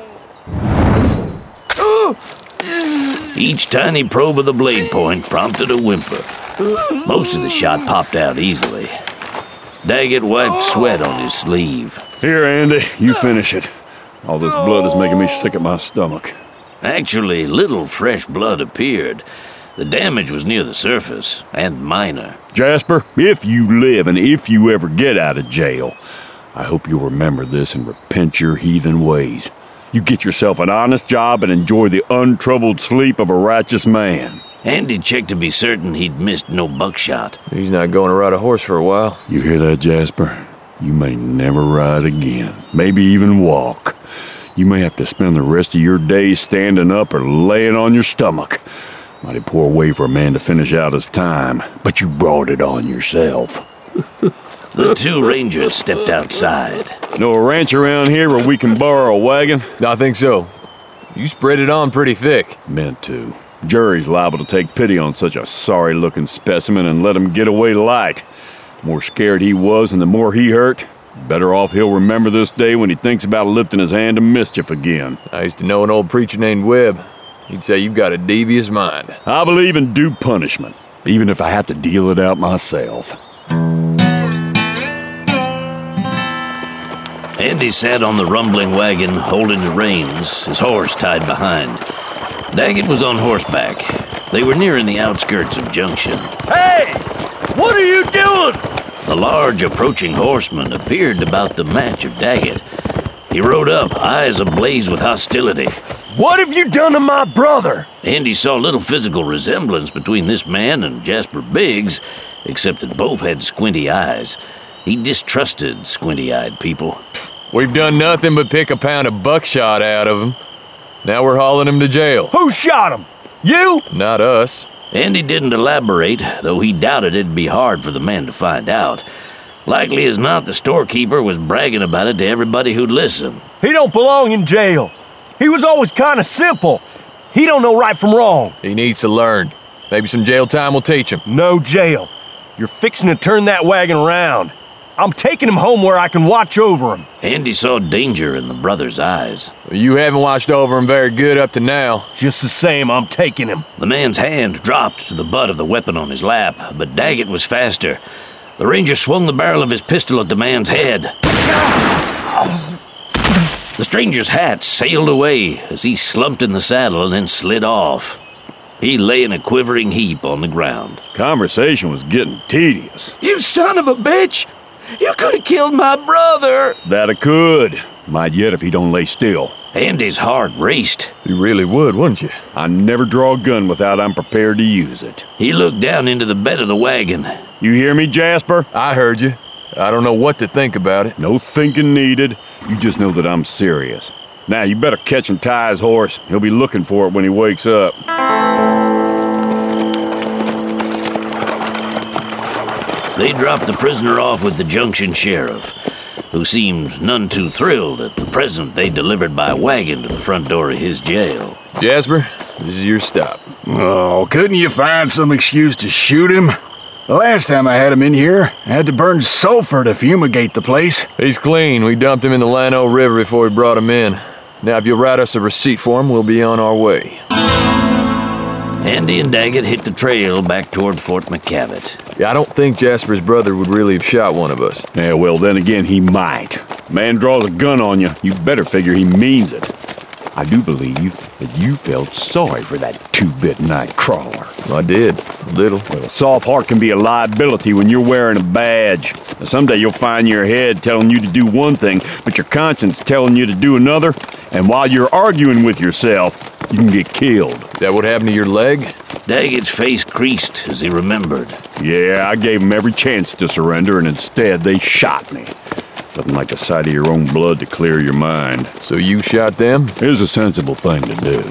Each tiny probe of the blade point prompted a whimper. Most of the shot popped out easily. Daggett wiped sweat on his sleeve. Here, Andy, you finish it. All this blood is making me sick at my stomach. Actually, little fresh blood appeared. The damage was near the surface, and minor. Jasper, if you live and if you ever get out of jail, I hope you'll remember this and repent your heathen ways. You get yourself an honest job and enjoy the untroubled sleep of a righteous man. Andy checked to be certain he'd missed no buckshot. He's not going to ride a horse for a while. You hear that, Jasper? You may never ride again. Maybe even walk. You may have to spend the rest of your days standing up or laying on your stomach. Mighty poor way for a man to finish out his time, but you brought it on yourself. The two rangers stepped outside. Know a ranch around here where we can borrow a wagon? I think so. You spread it on pretty thick. Meant to. Jury's liable to take pity on such a sorry-looking specimen and let him get away light. The more scared he was and the more he hurt, better off he'll remember this day when he thinks about lifting his hand to mischief again. I used to know an old preacher named Webb. He'd say you've got a devious mind. I believe in due punishment, even if I have to deal it out myself. Andy sat on the rumbling wagon, holding the reins, his horse tied behind. Daggett was on horseback. They were nearing the outskirts of Junction. Hey! What are you doing? The large approaching horseman appeared about the match of Daggett. He rode up, eyes ablaze with hostility. What have you done to my brother? Andy saw little physical resemblance between this man and Jasper Biggs, except that both had squinty eyes. He distrusted squinty-eyed people. We've done nothing but pick a pound of buckshot out of him. Now we're hauling him to jail. Who shot him? You? Not us. Andy didn't elaborate, though he doubted it'd be hard for the man to find out. Likely as not, the storekeeper was bragging about it to everybody who'd listen. He don't belong in jail. He was always kind of simple. He don't know right from wrong. He needs to learn. Maybe some jail time will teach him. No jail. You're fixing to turn that wagon around. I'm taking him home where I can watch over him. Andy saw danger in the brother's eyes. You haven't watched over him very good up to now. Just the same, I'm taking him. The man's hand dropped to the butt of the weapon on his lap, but Daggett was faster. The ranger swung the barrel of his pistol at the man's head. The stranger's hat sailed away as he slumped in the saddle and then slid off. He lay in a quivering heap on the ground. Conversation was getting tedious. You son of a bitch! You could have killed my brother! That I could. Might yet if he don't lay still. Andy's heart raced. You really would, wouldn't you? I never draw a gun without I'm prepared to use it. He looked down into the bed of the wagon. You hear me, Jasper? I heard you. I don't know what to think about it. No thinking needed. You just know that I'm serious. Now, you better catch and tie his horse. He'll be looking for it when he wakes up. They dropped the prisoner off with the Junction Sheriff, who seemed none too thrilled at the present they delivered by wagon to the front door of his jail. Jasper, this is your stop. Oh, couldn't you find some excuse to shoot him? The last time I had him in here, I had to burn sulfur to fumigate the place. He's clean. We dumped him in the Llano River before we brought him in. Now, if you'll write us a receipt for him, we'll be on our way. Andy and Daggett hit the trail back toward Fort McCavitt. Yeah, I don't think Jasper's brother would really have shot one of us. Yeah, well, then again, he might. Man draws a gun on you, you better figure he means it. I do believe that you felt sorry for that two-bit night crawler. I did, a little. Well, a soft heart can be a liability when you're wearing a badge. Now, someday you'll find your head telling you to do one thing, but your conscience telling you to do another. And while you're arguing with yourself, you can get killed. Is that what happened to your leg? Daggett's face creased as he remembered. Yeah, I gave them every chance to surrender, and instead they shot me. Nothing like the sight of your own blood to clear your mind. So you shot them? It was a sensible thing to do.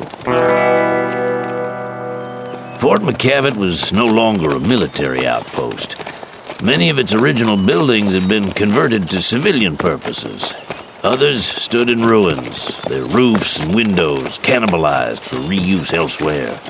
Fort McCavitt was no longer a military outpost. Many of its original buildings had been converted to civilian purposes. Others stood in ruins, their roofs and windows cannibalized for reuse elsewhere.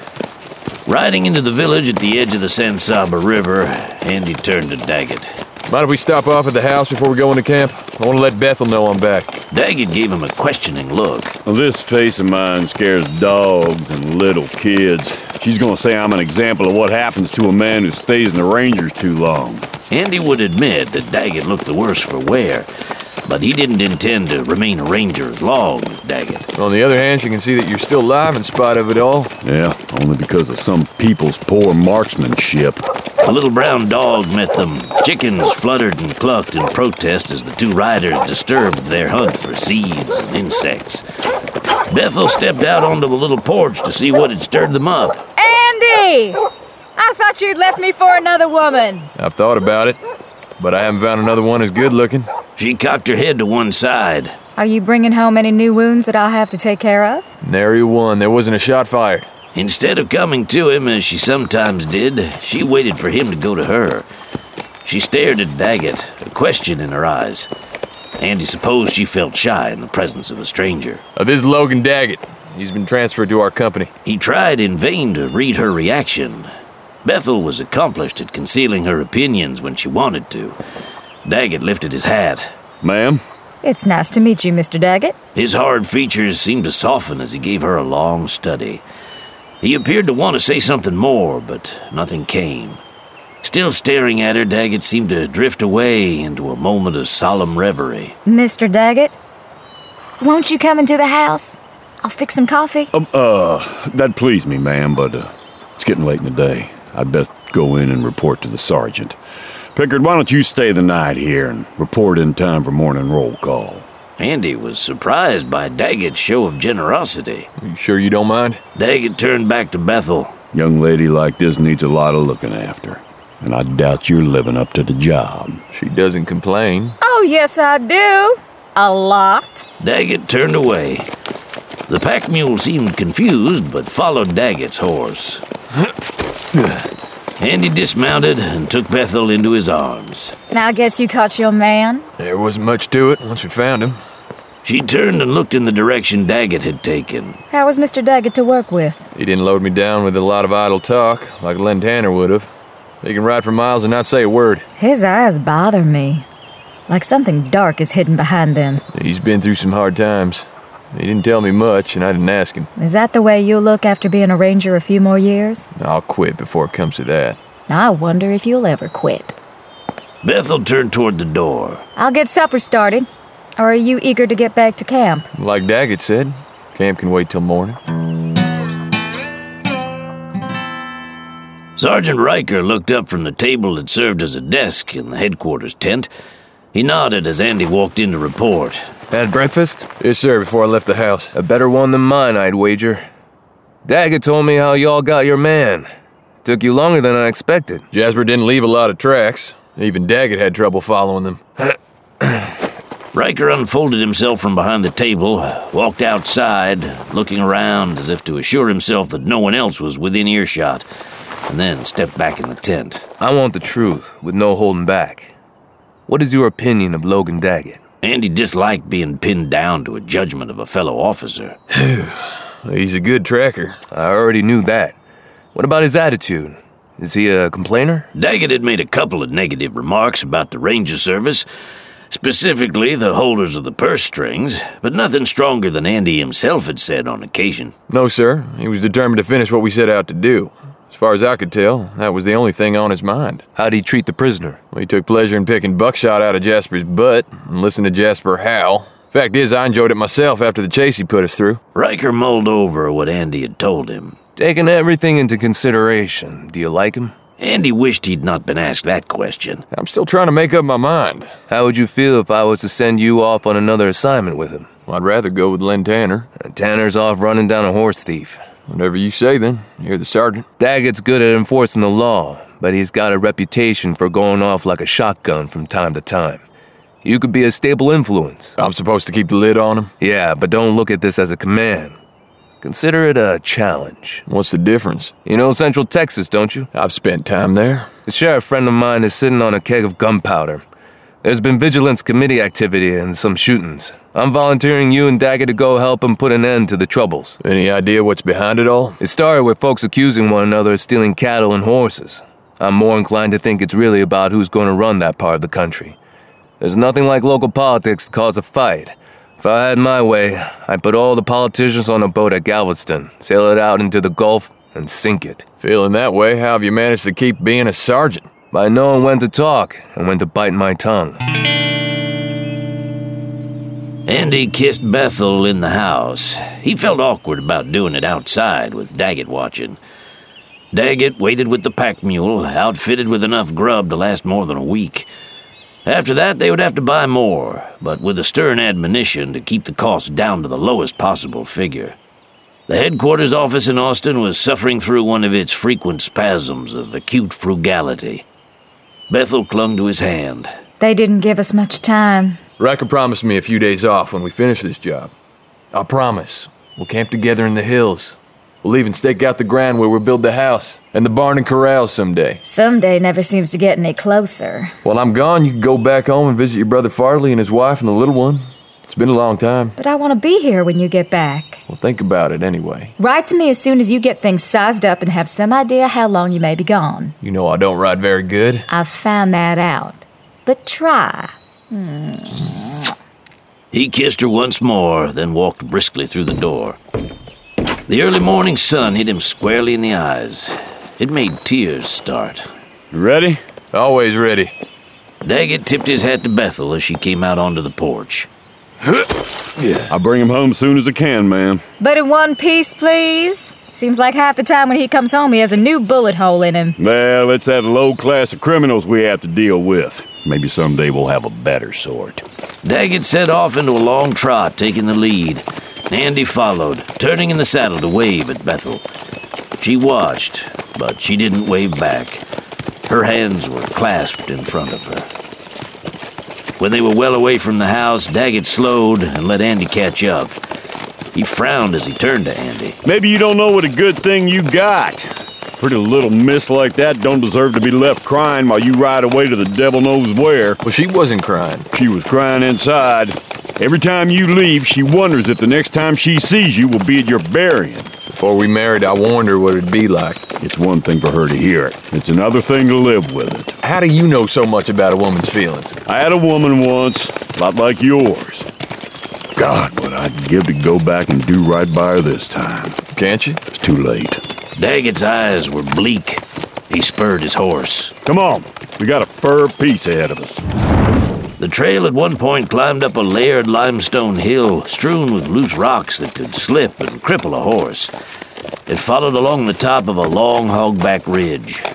Riding into the village at the edge of the San Saba River, Andy turned to Daggett. Mind if we stop off at the house before we go into camp? I want to let Bethel know I'm back. Daggett gave him a questioning look. Well, this face of mine scares dogs and little kids. She's gonna say I'm an example of what happens to a man who stays in the Rangers too long. Andy would admit that Daggett looked the worse for wear, but he didn't intend to remain a ranger as long as Daggett. On the other hand, you can see that you're still alive in spite of it all. Yeah, only because of some people's poor marksmanship. A little brown dog met them. Chickens fluttered and clucked in protest as the two riders disturbed their hunt for seeds and insects. Bethel stepped out onto the little porch to see what had stirred them up. Andy! I thought you'd left me for another woman. I've thought about it, but I haven't found another one as good looking. She cocked her head to one side. Are you bringing home any new wounds that I'll have to take care of? Nary one. There wasn't a shot fired. Instead of coming to him, as she sometimes did, she waited for him to go to her. She stared at Daggett, a question in her eyes. Andy supposed she felt shy in the presence of a stranger. Uh, this is Logan Daggett. He's been transferred to our company. He tried in vain to read her reaction. Bethel was accomplished at concealing her opinions when she wanted to. Daggett lifted his hat. Ma'am? It's nice to meet you, Mister Daggett. His hard features seemed to soften as he gave her a long study. He appeared to want to say something more, but nothing came. Still staring at her, Daggett seemed to drift away into a moment of solemn reverie. Mister Daggett, won't you come into the house? I'll fix some coffee. Um, uh, that'd please me, ma'am, but uh, it's getting late in the day. I'd best go in and report to the sergeant. Pickard, why don't you stay the night here and report in time for morning roll call? Andy was surprised by Daggett's show of generosity. You sure you don't mind? Daggett turned back to Bethel. Young lady like this needs a lot of looking after, and I doubt you're living up to the job. She doesn't complain. Oh, yes, I do. A lot. Daggett turned away. The pack mule seemed confused, but followed Daggett's horse. Andy dismounted and took Bethel into his arms. Now I guess you caught your man? There wasn't much to it once we found him. She turned and looked in the direction Daggett had taken. How was Mister Daggett to work with? He didn't load me down with a lot of idle talk, like Len Tanner would have. He can ride for miles and not say a word. His eyes bother me. Like something dark is hidden behind them. He's been through some hard times. He didn't tell me much, and I didn't ask him. Is that the way you'll look after being a ranger a few more years? I'll quit before it comes to that. I wonder if you'll ever quit. Bethel turned toward the door. I'll get supper started. Or are you eager to get back to camp? Like Daggett said, camp can wait till morning. Sergeant Riker looked up from the table that served as a desk in the headquarters tent. He nodded as Andy walked in to report. Had breakfast? Yes, sir, before I left the house. A better one than mine, I'd wager. Daggett told me how y'all got your man. Took you longer than I expected. Jasper didn't leave a lot of tracks. Even Daggett had trouble following them. Riker unfolded himself from behind the table, walked outside, looking around as if to assure himself that no one else was within earshot, and then stepped back in the tent. I want the truth, with no holding back. What is your opinion of Logan Daggett? Andy disliked being pinned down to a judgment of a fellow officer. He's a good tracker. I already knew that. What about his attitude? Is he a complainer? Daggett had made a couple of negative remarks about the Ranger service, specifically the holders of the purse strings, but nothing stronger than Andy himself had said on occasion. No, sir. He was determined to finish what we set out to do. As far as I could tell, that was the only thing on his mind. How'd he treat the prisoner? Well, he took pleasure in picking buckshot out of Jasper's butt and listened to Jasper howl. Fact is, I enjoyed it myself after the chase he put us through. Riker mulled over what Andy had told him. Taking everything into consideration, do you like him? Andy wished he'd not been asked that question. I'm still trying to make up my mind. How would you feel if I was to send you off on another assignment with him? Well, I'd rather go with Len Tanner. And Tanner's off running down a horse thief. Whatever you say, then. You're the sergeant. Daggett's good at enforcing the law, but he's got a reputation for going off like a shotgun from time to time. You could be a stable influence. I'm supposed to keep the lid on him? Yeah, but don't look at this as a command. Consider it a challenge. What's the difference? You know Central Texas, don't you? I've spent time there. A sheriff friend of mine is sitting on a keg of gunpowder. There's been vigilance committee activity and some shootings. I'm volunteering you and Daggett to go help him put an end to the troubles. Any idea what's behind it all? It started with folks accusing one another of stealing cattle and horses. I'm more inclined to think it's really about who's going to run that part of the country. There's nothing like local politics to cause a fight. If I had my way, I'd put all the politicians on a boat at Galveston, sail it out into the Gulf, and sink it. Feeling that way, how have you managed to keep being a sergeant? By knowing when to talk and when to bite my tongue. Andy kissed Bethel in the house. He felt awkward about doing it outside with Daggett watching. Daggett waited with the pack mule, outfitted with enough grub to last more than a week. After that, they would have to buy more, but with a stern admonition to keep the cost down to the lowest possible figure. The headquarters office in Austin was suffering through one of its frequent spasms of acute frugality. Bethel clung to his hand. They didn't give us much time. Riker promised me a few days off when we finish this job. I promise. We'll camp together in the hills. We'll even stake out the ground where we'll build the house and the barn and corrals someday. Someday never seems to get any closer. While I'm gone, you can go back home and visit your brother Farley and his wife and the little one. It's been a long time. But I want to be here when you get back. Well, think about it anyway. Write to me as soon as you get things sized up and have some idea how long you may be gone. You know I don't ride very good. I've found that out. But try. Hmm. He kissed her once more, then walked briskly through the door. The early morning sun hit him squarely in the eyes. It made tears start. Ready? Always ready. Daggett tipped his hat to Bethel as she came out onto the porch. Yeah. I'll bring him home soon as I can, man. But in one piece, please. Seems like half the time when he comes home he has a new bullet hole in him. Well, it's that low class of criminals we have to deal with. Maybe someday we'll have a better sort. Daggett set off into a long trot, taking the lead. Andy followed, turning in the saddle to wave at Bethel. She watched, but she didn't wave back. Her hands were clasped in front of her. When they were well away from the house, Daggett slowed and let Andy catch up. He frowned as he turned to Andy. Maybe you don't know what a good thing you got. Pretty little miss like that don't deserve to be left crying while you ride away to the devil knows where. Well, she wasn't crying. She was crying inside. Every time you leave, she wonders if the next time she sees you will be at your burying. Before we married, I warned her what it'd be like. It's one thing for her to hear it. It's another thing to live with it. How do you know so much about a woman's feelings? I had a woman once, a lot like yours. God, what I'd give to go back and do right by her this time. Can't you? It's too late. Daggett's eyes were bleak. He spurred his horse. Come on, we got a fur piece ahead of us. The trail at one point climbed up a layered limestone hill strewn with loose rocks that could slip and cripple a horse. It followed along the top of a long hogback ridge.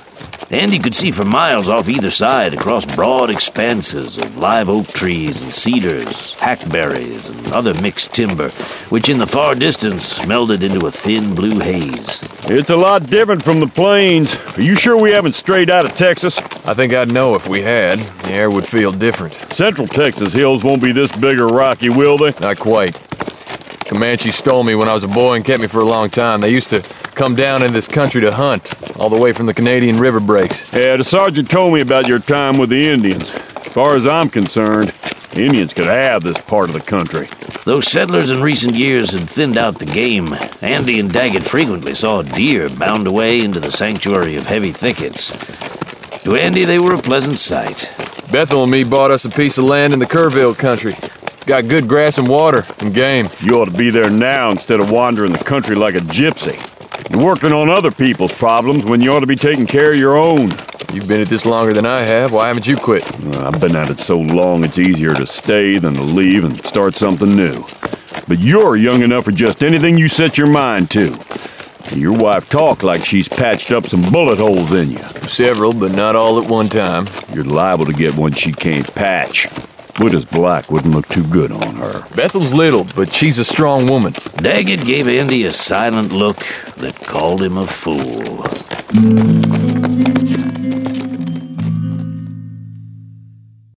Andy could see for miles off either side across broad expanses of live oak trees and cedars, hackberries, and other mixed timber, which in the far distance melded into a thin blue haze. It's a lot different from the plains. Are you sure we haven't strayed out of Texas? I think I'd know if we had. The air would feel different. Central Texas hills won't be this big or rocky, will they? Not quite. Comanche stole me when I was a boy and kept me for a long time. They used to come down in this country to hunt, all the way from the Canadian river breaks. Yeah, the sergeant told me about your time with the Indians. As far as I'm concerned, the Indians could have this part of the country. Though settlers in recent years had thinned out the game, Andy and Daggett frequently saw deer bound away into the sanctuary of heavy thickets. To Andy, they were a pleasant sight. Bethel and me bought us a piece of land in the Kerrville country. It's got good grass and water and game. You ought to be there now instead of wandering the country like a gypsy. You're working on other people's problems when you ought to be taking care of your own. You've been at this longer than I have. Why haven't you quit? Well, I've been at it so long it's easier to stay than to leave and start something new. But you're young enough for just anything you set your mind to. And your wife talked like she's patched up some bullet holes in you. Several, but not all at one time. You're liable to get one she can't patch. Widows Black wouldn't look too good on her. Bethel's little, but she's a strong woman. Daggett gave Andy a silent look that called him a fool.